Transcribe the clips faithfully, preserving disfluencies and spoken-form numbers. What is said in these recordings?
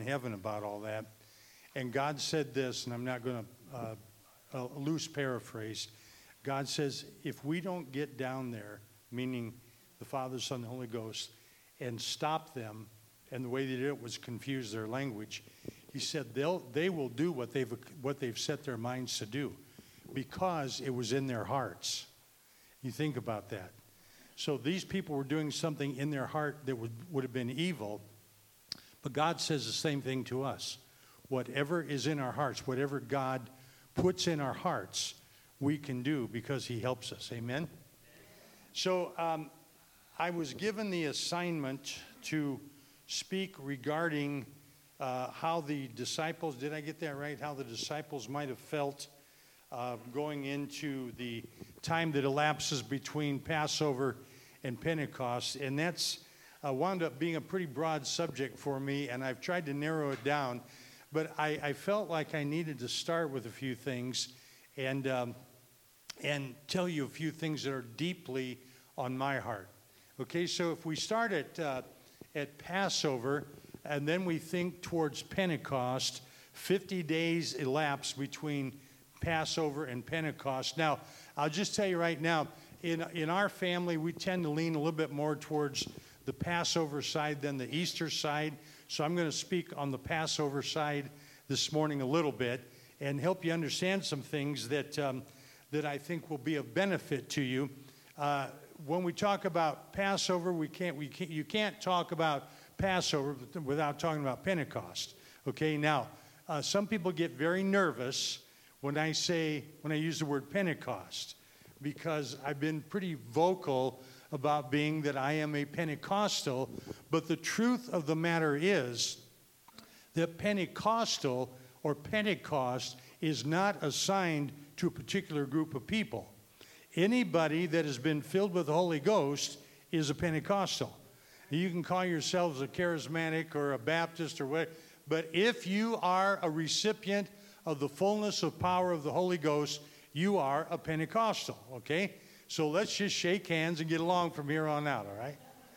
heaven about all that. And God said this, and I'm not going to uh, a loose paraphrase. God says, if we don't get down there, meaning the Father, Son, the Holy Ghost, and stop them, and the way they did it was confuse their language, he said they'll they will do what they've what they've set their minds to do, because it was in their hearts. You think about that. So these people were doing something in their heart that would, would have been evil, but God says the same thing to us. Whatever is in our hearts, whatever God puts in our hearts, we can do because he helps us. Amen? So um, I was given the assignment to speak regarding uh, how the disciples, did I get that right? How the disciples might have felt uh, going into the time that elapses between Passover and Pentecost. And that's uh, wound up being a pretty broad subject for me, and I've tried to narrow it down. But I, I felt like I needed to start with a few things and um, and tell you a few things that are deeply on my heart. Okay, so if we start at, uh, at Passover, and then we think towards Pentecost, fifty days elapsed between Passover and Pentecost. Now, I'll just tell you right now, in, in our family, we tend to lean a little bit more towards the Passover side than the Easter side. So I'm going to speak on the Passover side this morning a little bit and help you understand some things that um, that I think will be of benefit to you. Uh, when we talk about Passover, we can't we can't, you can't talk about Passover without talking about Pentecost. Okay, now uh, some people get very nervous when I say when I use the word Pentecost, because I've been pretty vocal about being that I am a Pentecostal, but the truth of the matter is that Pentecostal or Pentecost is not assigned to a particular group of people. Anybody that has been filled with the Holy Ghost is a Pentecostal. You can call yourselves a charismatic or a Baptist or what, but if you are a recipient of the fullness of power of the Holy Ghost, you are a Pentecostal, okay? So let's just shake hands and get along from here on out, all right?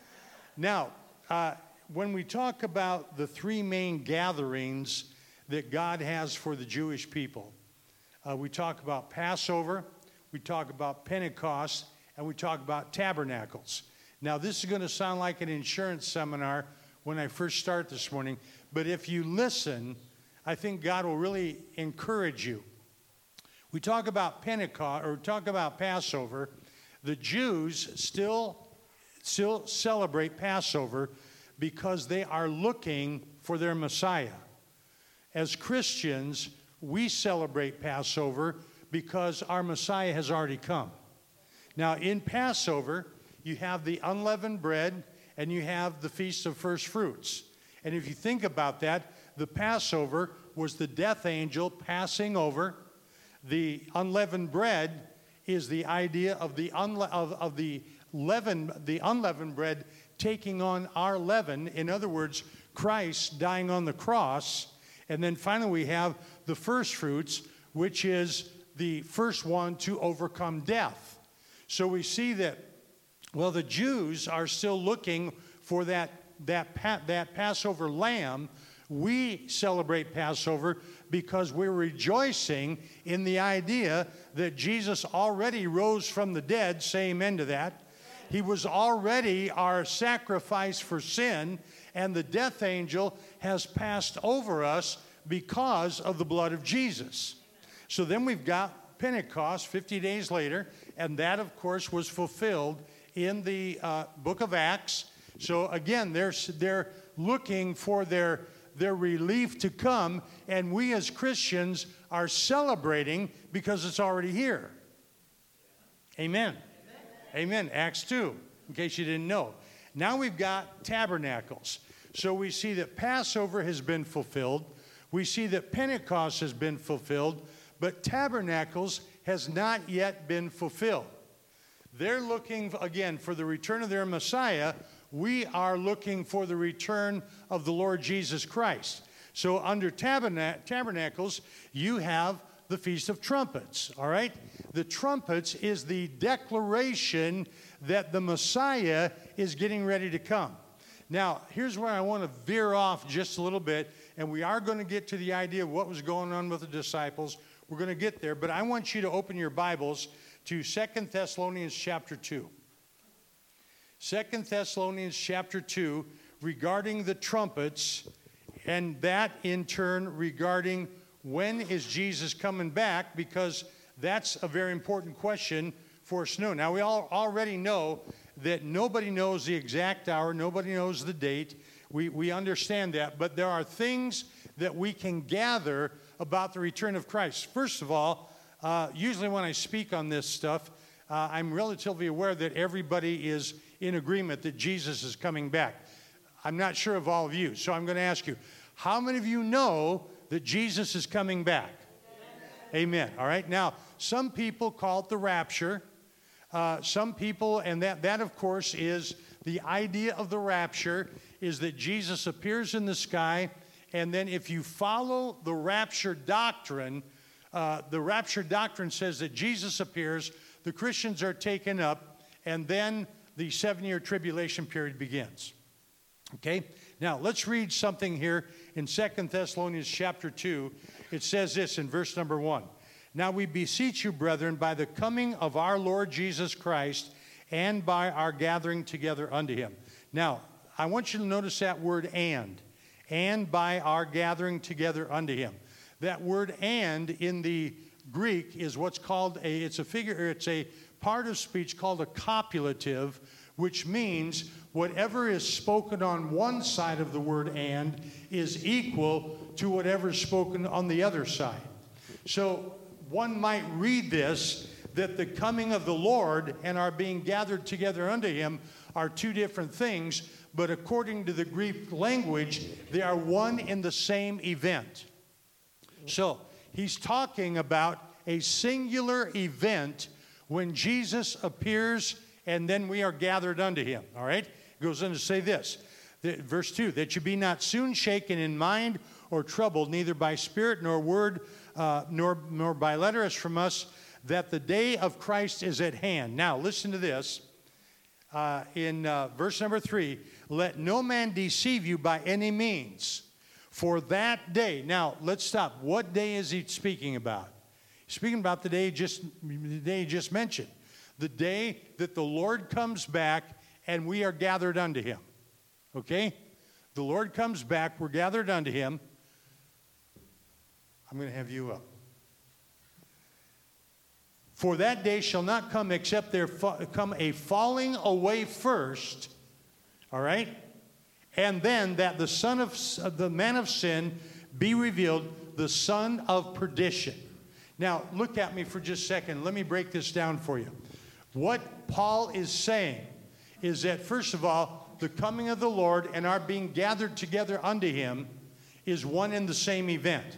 Now, uh, when we talk about the three main gatherings that God has for the Jewish people, uh, we talk about Passover, we talk about Pentecost, and we talk about tabernacles. Now, this is going to sound like an insurance seminar when I first start this morning, but if you listen, I think God will really encourage you. We talk about Pentecost, or talk about Passover. The Jews still, still celebrate Passover because they are looking for their Messiah. As Christians, we celebrate Passover because our Messiah has already come. Now, in Passover, you have the unleavened bread and you have the Feast of First Fruits. And if you think about that, the Passover was the death angel passing over. The unleavened bread is the idea of the unle- of, of the leaven, the unleavened bread taking on our leaven. In other words, Christ dying on the cross. And then finally we have the first fruits, which is the first one to overcome death. So we see that, well, the Jews are still looking for that, that, that Passover lamb. We celebrate Passover because we're rejoicing in the idea that Jesus already rose from the dead. Say amen to that. He was already our sacrifice for sin, and the death angel has passed over us because of the blood of Jesus. So then we've got Pentecost fifty days later, and that, of course, was fulfilled in the uh, book of Acts. So again, they're, they're looking for their their relief to come, and we as Christians are celebrating because it's already here. Amen. Amen. Amen. Acts two, in case you didn't know. Now we've got tabernacles. So we see that Passover has been fulfilled. We see that Pentecost has been fulfilled, but tabernacles has not yet been fulfilled. They're looking, again, for the return of their Messiah. We are looking for the return of the Lord Jesus Christ. So under taberna- tabernacles, you have the Feast of Trumpets, all right? The trumpets is the declaration that the Messiah is getting ready to come. Now, here's where I want to veer off just a little bit and we are going to get to the idea of what was going on with the disciples. We're going to get there, but I want you to open your Bibles to Second Thessalonians chapter two. Second Thessalonians chapter two, regarding the trumpets, and that in turn regarding when is Jesus coming back, because that's a very important question for us to know. Now, we all already know that nobody knows the exact hour, nobody knows the date. We, we understand that, but there are things that we can gather about the return of Christ. First of all, uh, usually when I speak on this stuff, uh, I'm relatively aware that everybody is in agreement that Jesus is coming back. I'm not sure of all of you, so I'm going to ask you, how many of you know that Jesus is coming back? Amen. Amen. All right. Now, some people call it the rapture. Uh, some people, and that, that, of course, is the idea of the rapture, is that Jesus appears in the sky, and then if you follow the rapture doctrine, uh, the rapture doctrine says that Jesus appears, the Christians are taken up, and then the seven-year tribulation period begins. Okay? Now, let's read something here in Second Thessalonians chapter two. It says this in verse number one. Now we beseech you, brethren, by the coming of our Lord Jesus Christ and by our gathering together unto him. Now, I want you to notice that word and. And by our gathering together unto him. That word and in the Greek is what's called a, it's a figure, it's a part of speech called a copulative, which means whatever is spoken on one side of the word and is equal to whatever is spoken on the other side. So one might read this, that the coming of the Lord and our being gathered together unto him are two different things, but according to the Greek language, they are one in the same event. So he's talking about a singular event when Jesus appears and then we are gathered unto him. All right? It goes on to say this, that, verse two, that you be not soon shaken in mind or troubled, neither by spirit nor word, uh, nor, nor by letter as from us, that the day of Christ is at hand. Now, listen to this. Uh, in uh, verse number three, let no man deceive you by any means, for that day. Now, let's stop. What day is he speaking about? He's speaking about the day just, the day he just mentioned. The day that the Lord comes back and we are gathered unto him. Okay? The Lord comes back, we're gathered unto him. I'm going to have you up. For that day shall not come except there fa- come a falling away first, all right? And then that the son of uh, the man of sin be revealed, the son of perdition. Now, look at me for just a second. Let me break this down for you. What Paul is saying is that, first of all, the coming of the Lord and our being gathered together unto him is one and the same event.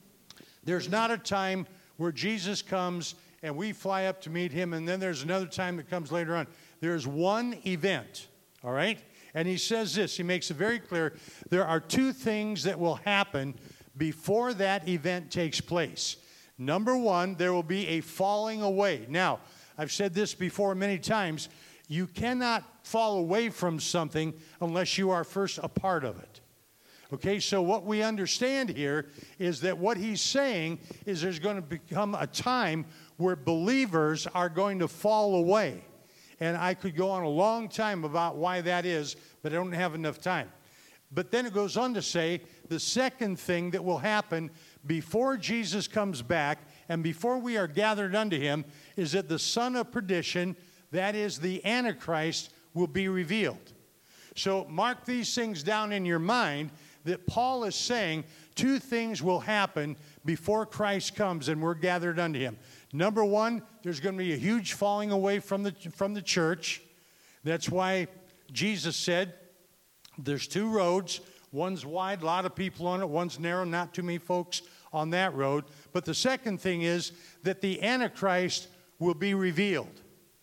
There's not a time where Jesus comes and we fly up to meet him, and then there's another time that comes later on. There's one event, all right? And he says this, he makes it very clear, there are two things that will happen before that event takes place. Number one, there will be a falling away. Now, I've said this before many times, you cannot fall away from something unless you are first a part of it. Okay, so what we understand here is that what he's saying is there's going to become a time where believers are going to fall away. And I could go on a long time about why that is, but I don't have enough time. But then it goes on to say the second thing that will happen before Jesus comes back and before we are gathered unto him is that the son of perdition, that is the Antichrist, will be revealed. So mark these things down in your mind, that Paul is saying two things will happen before Christ comes and we're gathered unto him. Number one, there's going to be a huge falling away from the, from the church. That's why Jesus said there's two roads. One's wide, a lot of people on it. One's narrow, not too many folks on that road. But the second thing is that the Antichrist will be revealed.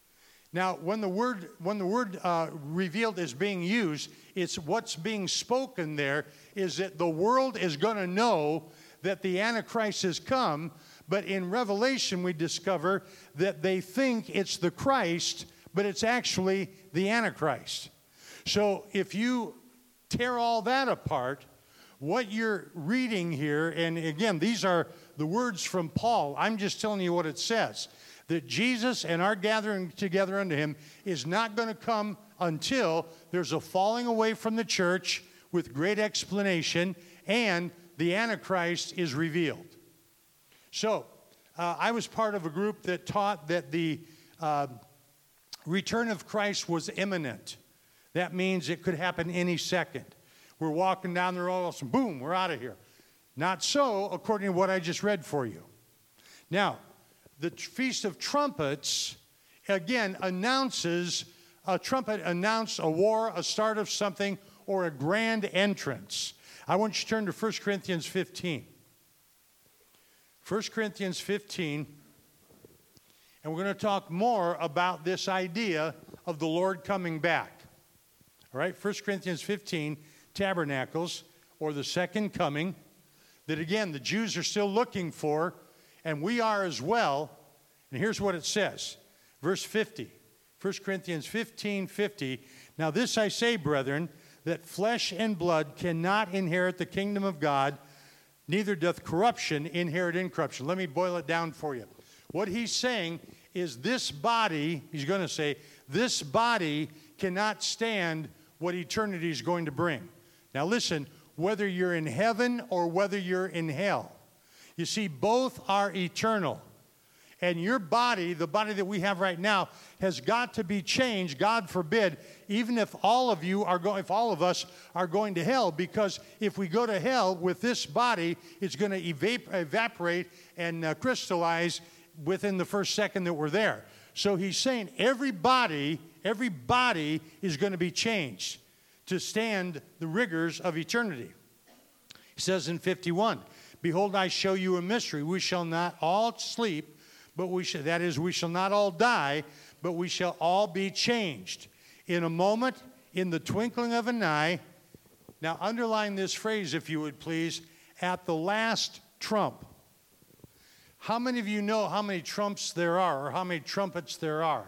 Now, when the word when the word uh, revealed is being used, it's what's being spoken there is that the world is going to know that the Antichrist has come, but in Revelation we discover that they think it's the Christ, but it's actually the Antichrist. So if you tear all that apart, what you're reading here, and again, these are the words from Paul. I'm just telling you what it says. That Jesus and our gathering together unto him is not going to come until there's a falling away from the church with great explanation and the Antichrist is revealed. So, uh, I was part of a group that taught that the uh, return of Christ was imminent. That means it could happen any second. We're walking down the road, and boom, we're out of here. Not so, according to what I just read for you. Now, the Feast of Trumpets, again, announces, a trumpet announced a war, a start of something, or a grand entrance. I want you to turn to First Corinthians fifteen. First Corinthians fifteen, and we're going to talk more about this idea of the Lord coming back. All right, First Corinthians fifteen, tabernacles, or the second coming, that again, the Jews are still looking for, and we are as well. And here's what it says, verse fifty, First Corinthians fifteen, fifty. Now this I say, brethren, that flesh and blood cannot inherit the kingdom of God, neither doth corruption inherit incorruption. Let me boil it down for you. What he's saying is this body, he's going to say, this body cannot stand what eternity is going to bring. Now listen, whether you're in heaven or whether you're in hell, you see, both are eternal. And your body, the body that we have right now, has got to be changed, God forbid, even if all of you are going, if all of us are going to hell, because if we go to hell with this body, it's going to evap- evaporate and uh, crystallize within the first second that we're there. So he's saying every body, every body is going to be changed to stand the rigors of eternity. He says in fifty-one, behold, I show you a mystery. We shall not all sleep, but we shall, that is, we shall not all die, but we shall all be changed. In a moment, in the twinkling of an eye. Now underline this phrase, if you would please, at the last trump. How many of you know how many trumps there are, or how many trumpets there are?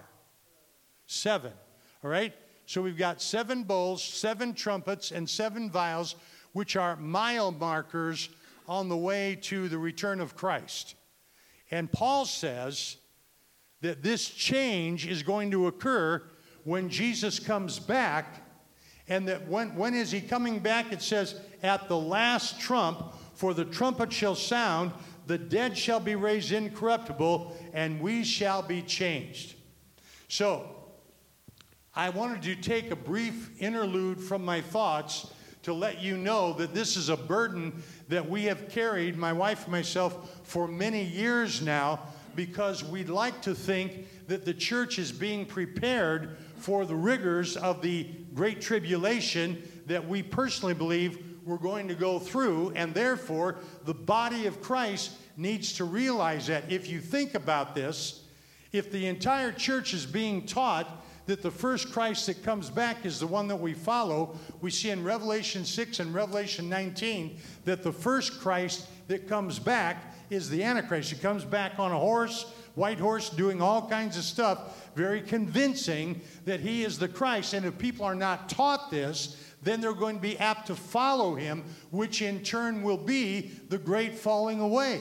Seven, all right? So we've got seven bowls, seven trumpets, and seven vials, which are mile markers on the way to the return of Christ. And Paul says that this change is going to occur when Jesus comes back, and that when, when is he coming back? It says, at the last trump, for the trumpet shall sound, the dead shall be raised incorruptible, and we shall be changed. So, I wanted to take a brief interlude from my thoughts to let you know that this is a burden that we have carried, my wife and myself, for many years now, because we'd like to think that the church is being prepared for the rigors of the Great Tribulation that we personally believe we're going to go through, and therefore the body of Christ needs to realize that. If you think about this, if the entire church is being taught that the first Christ that comes back is the one that we follow, we see in Revelation six and Revelation nineteen that the first Christ that comes back is the Antichrist. He comes back on a horse, white horse, doing all kinds of stuff, very convincing that he is the Christ. And if people are not taught this, then they're going to be apt to follow him, which in turn will be the great falling away.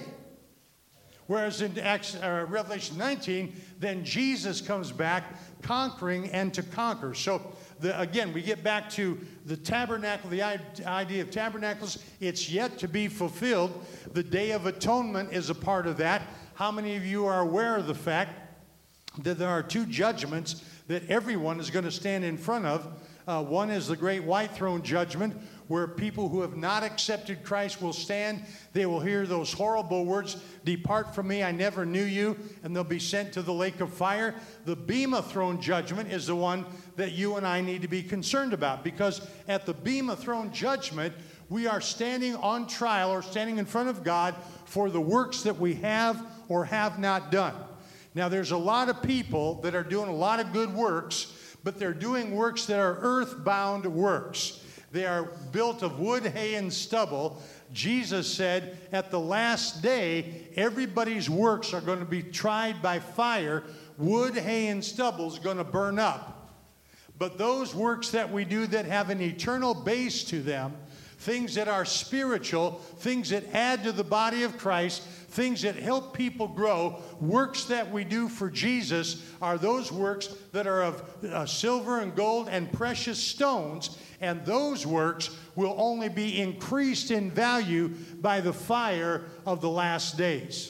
Whereas in Acts, uh, Revelation nineteen, then Jesus comes back conquering and to conquer. So the, again, we get back to the tabernacle, the idea of tabernacles. It's yet to be fulfilled. The Day of Atonement is a part of that. How many of you are aware of the fact that there are two judgments that everyone is going to stand in front of? Uh, one is the great white throne judgment, where people who have not accepted Christ will stand. They will hear those horrible words, "Depart from me, I never knew you," and they'll be sent to the lake of fire. The Bema throne judgment is the one that you and I need to be concerned about, because at the Bema throne judgment, we are standing on trial or standing in front of God for the works that we have or have not done. Now, there's a lot of people that are doing a lot of good works, but they're doing works that are earthbound works. They are built of wood, hay, and stubble. Jesus said at the last day, everybody's works are going to be tried by fire. Wood, hay, and stubble is going to burn up. But those works that we do that have an eternal base to them, things that are spiritual, things that add to the body of Christ, things that help people grow, works that we do for Jesus are those works that are of uh, silver and gold and precious stones, and those works will only be increased in value by the fire of the last days.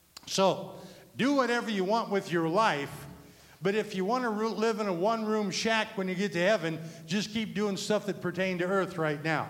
So, do whatever you want with your life, but if you want to re- live in a one-room shack when you get to heaven, just keep doing stuff that pertain to earth right now.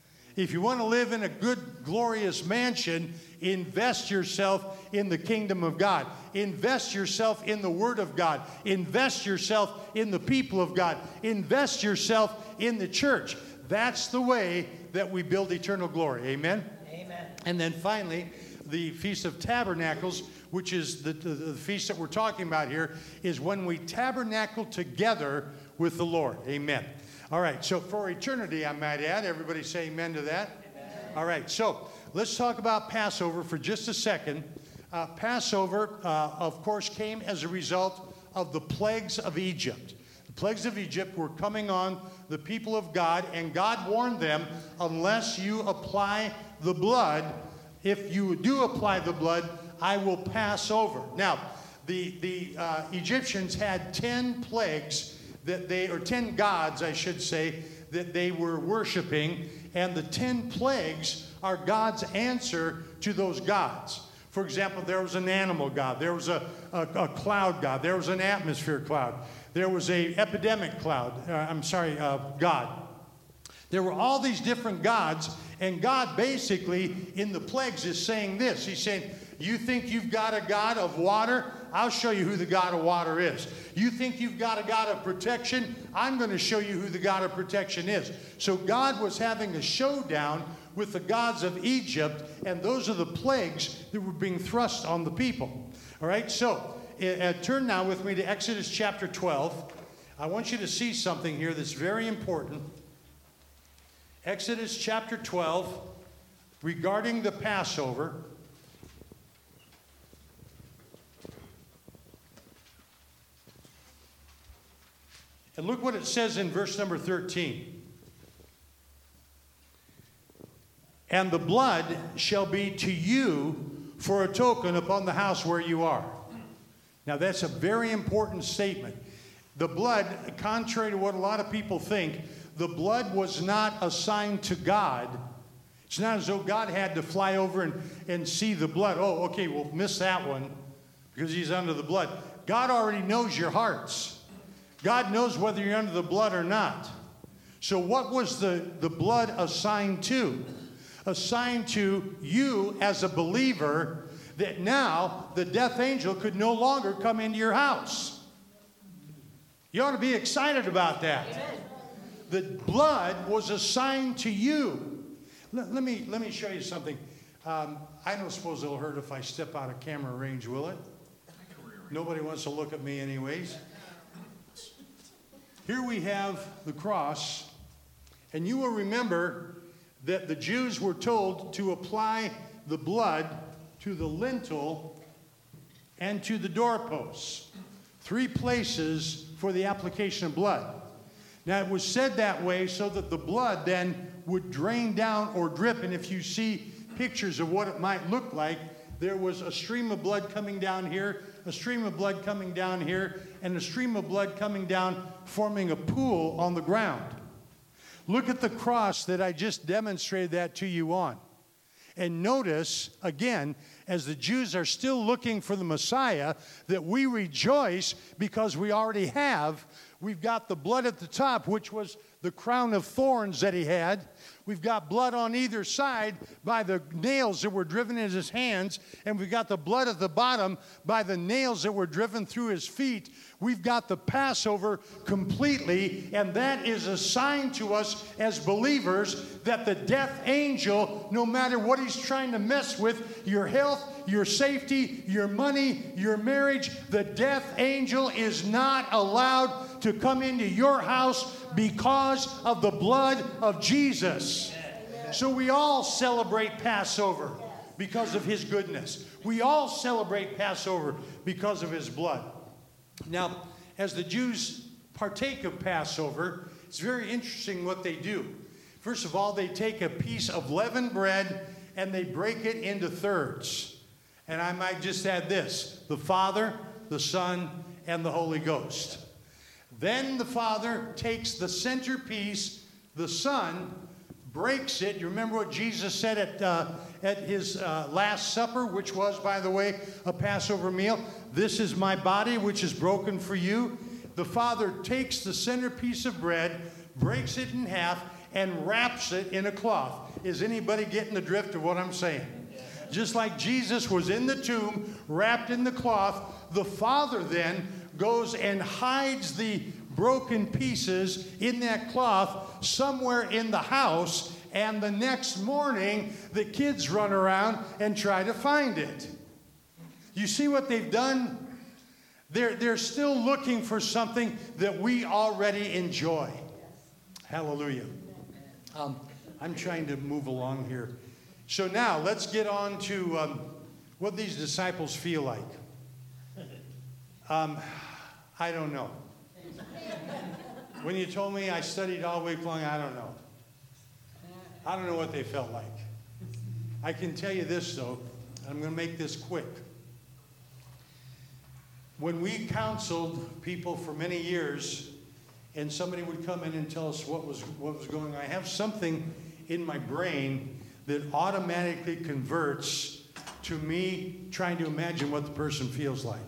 If you want to live in a good, glorious mansion, invest yourself in the kingdom of God. Invest yourself in the Word of God. Invest yourself in the people of God. Invest yourself in the church. That's the way that we build eternal glory. Amen? Amen. And then finally, the Feast of Tabernacles, which is the, the, the feast that we're talking about here, is when we tabernacle together with the Lord. Amen. All right, so for eternity, I might add. Everybody say amen to that? Amen. All right, so let's talk about Passover for just a second. Uh, Passover, uh, of course, came as a result of the plagues of Egypt. The plagues of Egypt were coming on the people of God, and God warned them, unless you apply the blood, if you do apply the blood, I will pass over. Now, the, the uh, Egyptians had ten plagues that they, or ten gods, I should say, that they were worshiping, and the ten plagues are God's answer to those gods. For example, there was an animal god, there was a, a, a cloud god, there was an atmosphere cloud, there was a epidemic cloud, uh, I'm sorry, uh, god. There were all these different gods, and God basically, in the plagues, is saying this. He's saying, you think you've got a God of water? I'll show you who the God of water is. You think you've got a God of protection? I'm going to show you who the God of protection is. So God was having a showdown with the gods of Egypt, and those are the plagues that were being thrust on the people. All right, so uh, turn now with me to Exodus chapter twelve. I want you to see something here that's very important. Exodus chapter twelve, regarding the Passover. And look what it says in verse number thirteen. And the blood shall be to you for a token upon the house where you are. Now that's a very important statement. The blood, contrary to what a lot of people think, the blood was not assigned to God. It's not as though God had to fly over and, and see the blood. Oh, okay, we'll miss that one because he's under the blood. God already knows your hearts. God knows whether you're under the blood or not. So what was the, the blood assigned to? Assigned to you as a believer, that now the death angel could no longer come into your house. You ought to be excited about that. Amen. The blood was assigned to you. Let, let me let me show you something. Um, I don't suppose it'll hurt if I step out of camera range, will it? Nobody wants to look at me anyways. Here we have the cross, and you will remember that the Jews were told to apply the blood to the lintel and to the doorposts. Three places for the application of blood. Now, it was said that way so that the blood then would drain down or drip, and if you see pictures of what it might look like, there was a stream of blood coming down here, a stream of blood coming down here, and a stream of blood coming down, forming a pool on the ground. Look at the cross that I just demonstrated that to you on. And notice, again, as the Jews are still looking for the Messiah, that we rejoice because we already have. We've got the blood at the top, which was the crown of thorns that he had. We've got blood on either side by the nails that were driven in his hands. And we've got the blood at the bottom by the nails that were driven through his feet. We've got the Passover completely. And that is a sign to us as believers that the death angel, no matter what he's trying to mess with, your health, your safety, your money, your marriage, the death angel is not allowed to come into your house because of the blood of Jesus. Amen. So we all celebrate Passover because of his goodness. We all celebrate Passover because of his blood. Now, as the Jews partake of Passover, it's very interesting what they do, First of all, they take a piece of leavened bread and they break it into thirds. And I might just add this: the Father, the Son, and the Holy Ghost. Then the Father takes the centerpiece, the Son, breaks it. You remember what Jesus said at, uh, at his uh, Last Supper, which was, by the way, a Passover meal? This is my body, which is broken for you. The Father takes the centerpiece of bread, breaks it in half, and wraps it in a cloth. Is anybody getting the drift of what I'm saying? Just like Jesus was in the tomb, wrapped in the cloth, the Father then goes and hides the broken pieces in that cloth somewhere in the house, and the next morning, the kids run around and try to find it. You see what they've done? They're, they're still looking for something that we already enjoy. Hallelujah. Um, I'm trying to move along here. So now, let's get on to um, what these disciples feel like. Um, I don't know. When you told me I studied all week long, I don't know. I don't know what they felt like. I can tell you this, though. I'm going to make this quick. When we counseled people for many years, and somebody would come in and tell us what was what was going on, I have something in my brain that automatically converts to me trying to imagine what the person feels like.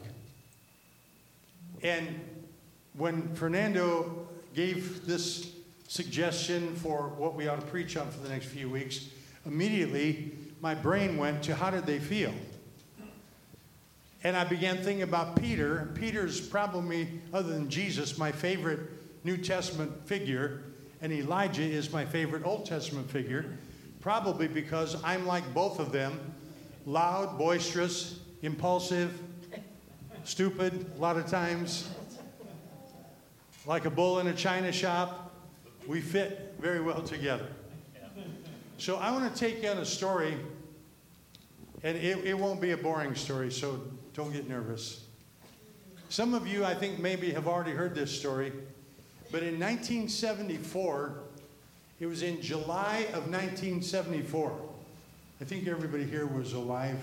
And when Fernando gave this suggestion for what we ought to preach on for the next few weeks, immediately my brain went to how did they feel? And I began thinking about Peter. Peter's probably, other than Jesus, my favorite New Testament figure, and Elijah is my favorite Old Testament figure, probably because I'm like both of them, loud, boisterous, impulsive, stupid a lot of times, like a bull in a china shop. We fit very well together. So I want to take you on a story, and it, it won't be a boring story, so don't get nervous. Some of you, I think, maybe have already heard this story, but in nineteen seventy-four, it was in July of nineteen seventy-four. I think everybody here was alive.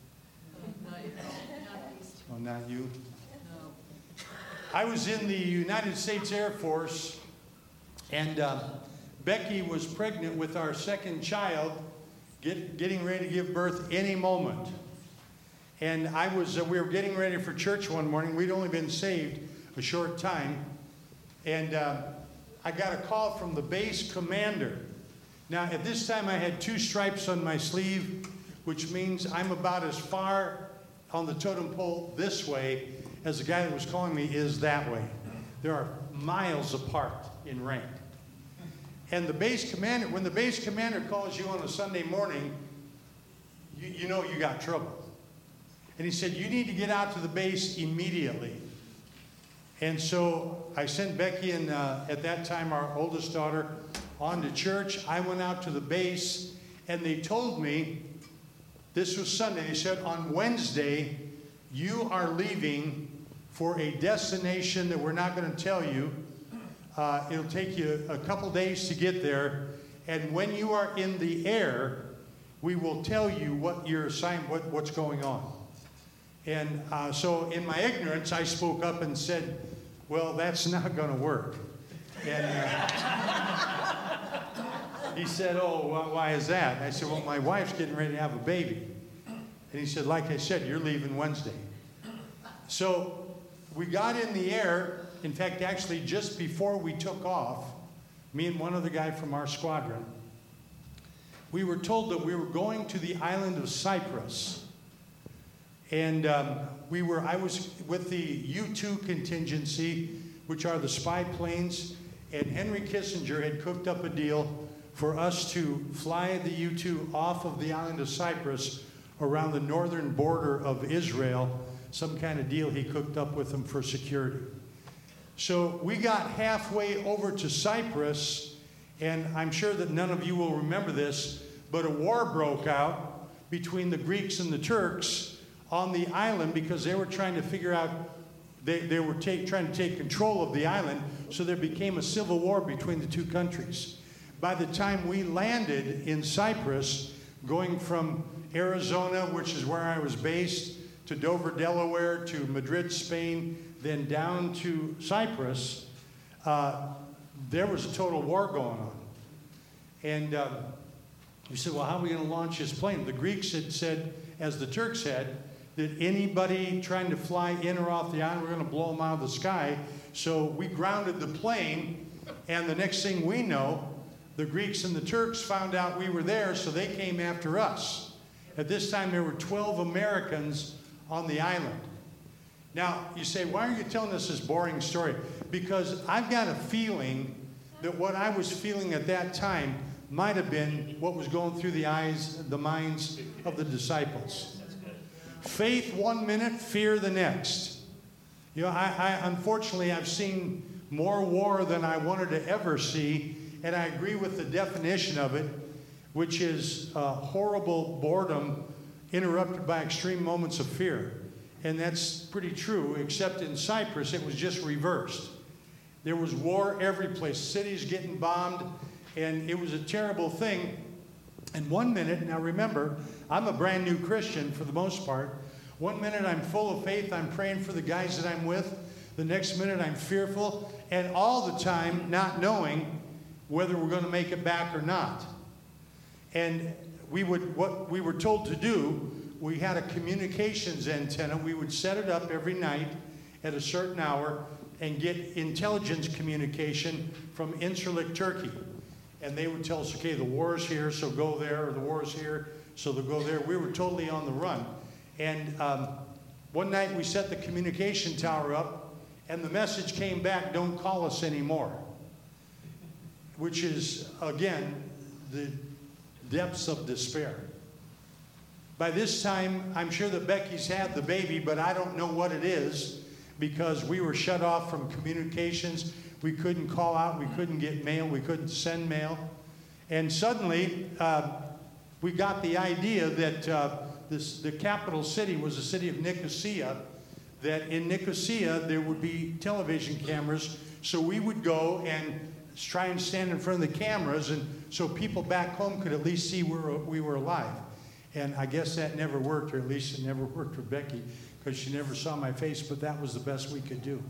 Oh, not you? No. I was in the United States Air Force, and uh, Becky was pregnant with our second child, get, getting ready to give birth any moment. And I was, uh, we were getting ready for church one morning. We'd only been saved a short time. And uh, I got a call from the base commander. Now, at this time, I had two stripes on my sleeve, which means I'm about as far on the totem pole this way as the guy that was calling me is that way. There are miles apart in rank. And the base commander, when the base commander calls you on a Sunday morning, you, you know you got trouble. And he said, you need to get out to the base immediately. And so I sent Becky and uh, at that time our oldest daughter on to church. I went out to the base, and they told me, this was Sunday, they said, on Wednesday, you are leaving for a destination that we're not going to tell you. Uh, it'll take you a couple days to get there. And when you are in the air, we will tell you what your assignment, what, what's going on. And uh, so in my ignorance, I spoke up and said, well, that's not going to work. And uh, he said, oh, well, why is that? And I said, well, my wife's getting ready to have a baby. And he said, like I said, you're leaving Wednesday. So we got in the air. In fact, actually, just before we took off, me and one other guy from our squadron, we were told that we were going to the island of Cyprus. And um, we were, I was with the U two contingency, which are the spy planes, and Henry Kissinger had cooked up a deal for us to fly the U two off of the island of Cyprus around the northern border of Israel, some kind of deal he cooked up with them for security. So we got halfway over to Cyprus, and I'm sure that none of you will remember this, but a war broke out between the Greeks and the Turks on the island because they were trying to figure out, they, they were take, trying to take control of the island, so there became a civil war between the two countries. by the time we landed in Cyprus, going from Arizona, which is where I was based, to Dover, Delaware, to Madrid, Spain, then down to Cyprus, uh, there was a total war going on. And uh, we said, well, how are we going to launch this plane? The Greeks had said, as the Turks had, that anybody trying to fly in or off the island, we're going to blow them out of the sky. So we grounded the plane, and the next thing we know, the Greeks and the Turks found out we were there, so they came after us. At this time, there were twelve Americans on the island. Now, you say, why are you telling us this boring story? Because I've got a feeling that what I was feeling at that time might have been what was going through the eyes, the minds of the disciples. Faith one minute, fear the next. You know, I, I unfortunately, I've seen more war than I wanted to ever see, and I agree with the definition of it, which is uh, horrible boredom interrupted by extreme moments of fear. And that's pretty true, except in Cyprus, it was just reversed. There was war every place, cities getting bombed, and it was a terrible thing. And one minute, now remember, I'm a brand new Christian for the most part. One minute I'm full of faith, I'm praying for the guys that I'm with. The next minute I'm fearful, and all the time not knowing whether we're going to make it back or not. And we would, what we were told to do, we had a communications antenna. We would set it up every night at a certain hour and get intelligence communication from Incirlik, Turkey. And they would tell us, okay, the war is here, so go there, or the war is here, so they'll go there. We were totally on the run. And um, one night we set the communication tower up, and the message came back, don't call us anymore. Which is, again, the depths of despair. By this time, I'm sure that Becky's had the baby, but I don't know what it is because we were shut off from communications. We couldn't call out, we couldn't get mail, we couldn't send mail. And suddenly, uh, we got the idea that uh, this, the capital city was the city of Nicosia, that in Nicosia there would be television cameras, so we would go and try and stand in front of the cameras, and so people back home could at least see we were, we were alive. And I guess that never worked, or at least it never worked for Becky, because she never saw my face, but that was the best we could do.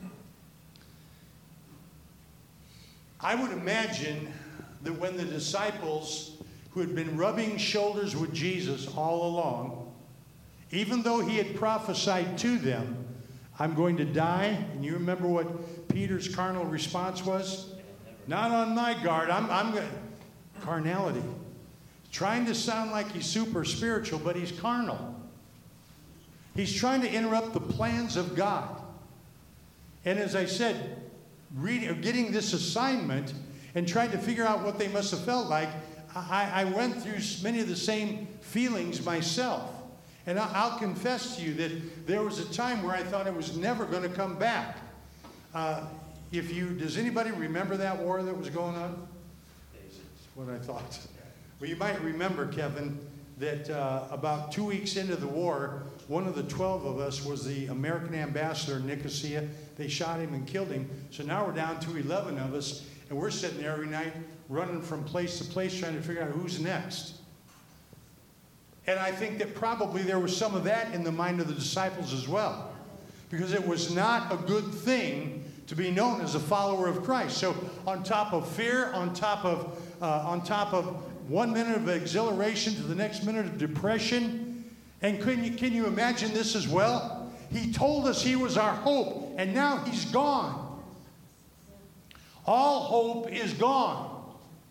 I would imagine that when the disciples, who had been rubbing shoulders with Jesus all along, even though he had prophesied to them, I'm going to die, and you remember what Peter's carnal response was? Not on my guard, I'm, I'm going to, carnality. Trying to sound like he's super spiritual, but he's carnal. He's trying to interrupt the plans of God. And as I said, reading, getting this assignment and trying to figure out what they must have felt like, I, I went through many of the same feelings myself. And I, I'll confess to you that there was a time where I thought it was never going to come back. Uh, if you, does anybody remember that war that was going on? That's what I thought. Well, you might remember, Kevin, that uh, about two weeks into the war, one of the twelve of us was the American ambassador in Nicosia. They shot him and killed him. So now we're down to eleven of us, and we're sitting there every night running from place to place trying to figure out who's next. And I think that probably there was some of that in the mind of the disciples as well, because it was not a good thing to be known as a follower of Christ. So on top of fear, on top of uh, on top of one minute of exhilaration to the next minute of depression. And can you, can you imagine this as well? He told us he was our hope, and now he's gone. All hope is gone.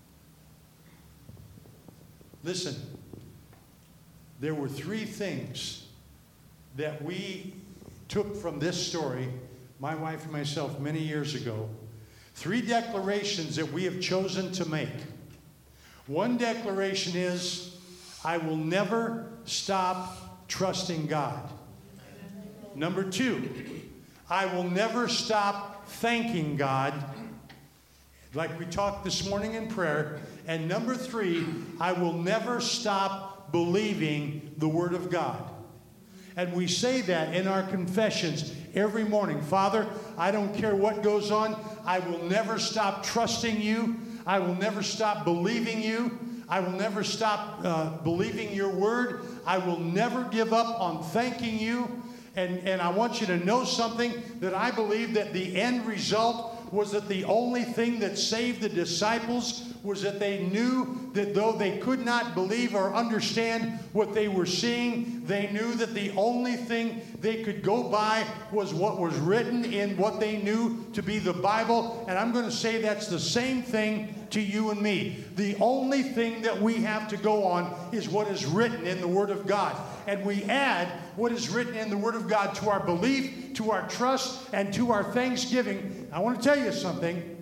Listen, there were three things that we took from this story, my wife and myself, many years ago. Three declarations that we have chosen to make. One declaration is, I will never stop trusting God. Number two, I will never stop thanking God, like we talked this morning in prayer. And number three, I will never stop believing the Word of God. And we say that in our confessions every morning. Father, I don't care what goes on. I will never stop trusting you. I will never stop believing you. I will never stop uh, believing your word. I will never give up on thanking you. And, and I want you to know something, that I believe that the end result was that the only thing that saved the disciples was that they knew that though they could not believe or understand what they were seeing, they knew that the only thing they could go by was what was written in what they knew to be the Bible. And I'm going to say that's the same thing to you and me. The only thing that we have to go on is what is written in the Word of God. And we add what is written in the Word of God to our belief, to our trust, and to our thanksgiving. I want to tell you something,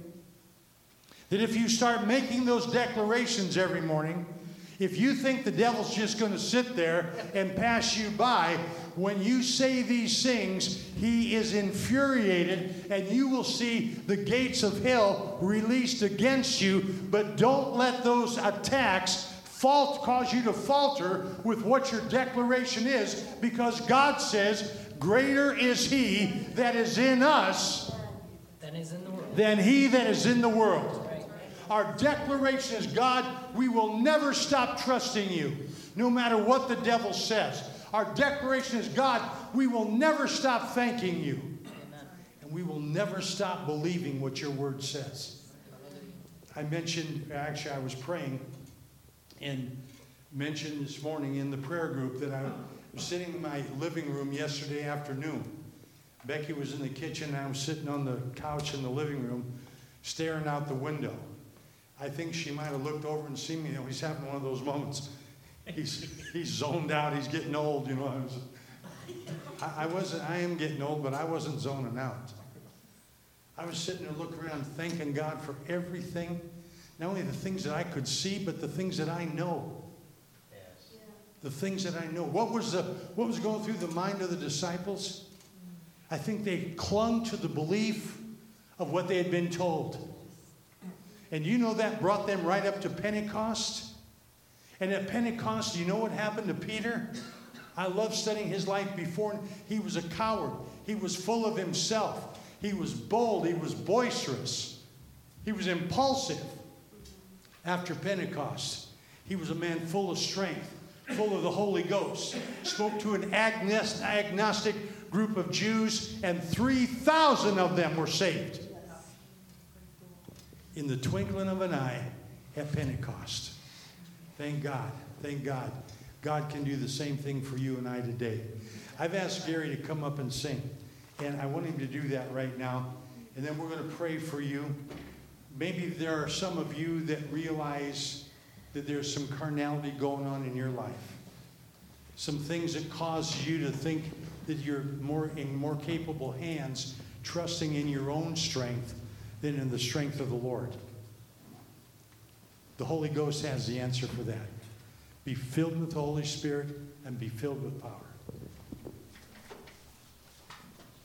that if you start making those declarations every morning, if you think the devil's just going to sit there and pass you by, when you say these things, he is infuriated, and you will see the gates of hell released against you. But don't let those attacks fault cause you to falter with what your declaration is, because God says, greater is he that is in us than is in the world. than he that is in the world. Our declaration is, God, we will never stop trusting you, no matter what the devil says. Our declaration is, God, we will never stop thanking you. Amen. And we will never stop believing what your word says. I mentioned, actually I was praying and mentioned this morning in the prayer group that I was sitting in my living room yesterday afternoon. Becky was in the kitchen, and I was sitting on the couch in the living room staring out the window. I think she might have looked over and seen me. You know, he's having one of those moments. He's he's zoned out. He's getting old. You know, I was. I, I wasn't. I am getting old, but I wasn't zoning out. I was sitting there looking around, thanking God for everything, not only the things that I could see, but the things that I know. Yes. Yeah. The things that I know. What was the what was going through the mind of the disciples? I think they clung to the belief of what they had been told. And you know that brought them right up to Pentecost. And at Pentecost, you know what happened to Peter? I love studying his life before. He was a coward. He was full of himself. He was bold. He was boisterous. He was impulsive. After Pentecost, he was a man full of strength, full of the Holy Ghost. Spoke to an agnostic group of Jews, and three thousand of them were saved. In the twinkling of an eye at Pentecost. Thank God. Thank God. God can do the same thing for you and I today. I've asked Gary to come up and sing, and I want him to do that right now. And then we're going to pray for you. Maybe there are some of you that realize that there's some carnality going on in your life. Some things that cause you to think that you're more in more capable hands, trusting in your own strength than in the strength of the Lord. The Holy Ghost has the answer for that. Be filled with the Holy Spirit and be filled with power.